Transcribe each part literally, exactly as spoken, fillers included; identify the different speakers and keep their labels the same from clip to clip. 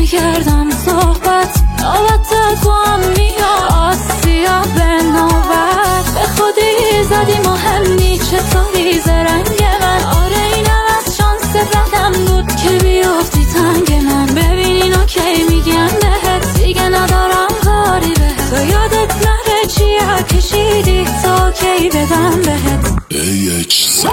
Speaker 1: نمیکردم صحبت، نوبت تو هم میاد آسیا به نوبت. به خودی زدی مهمی چطوری زرنگ من، آره اینم از شانس بدم بود که بیافتی تنگ من. ببین اینا کی میگن بهت دیگه ندارم کاری بهت، تو یادت نره چیا کشیدی تا کی بدم بهت.
Speaker 2: ای اچ سی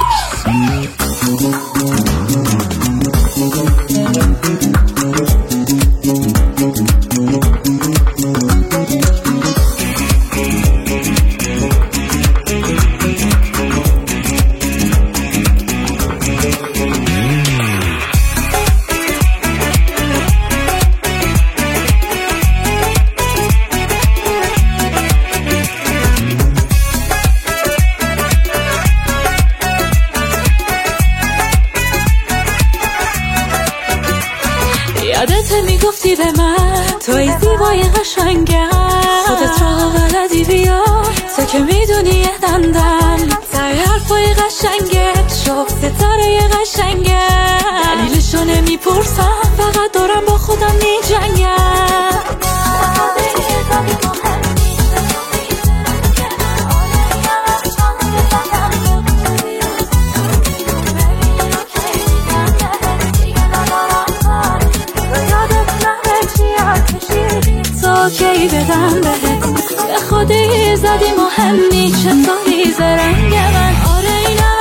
Speaker 1: یادت میگفتی به من توی زیبای قشنگم، خودت رو بلدی بیا تو که میدونی یه دندن تای حرفای قشنگت شو ستاره قشنگه. دلیلشو نمیپرسم فقط دارم با خودم میجنگم. کی بدم بهت، به خودی زدی مهمی چطوری زرنگ من، آره اینم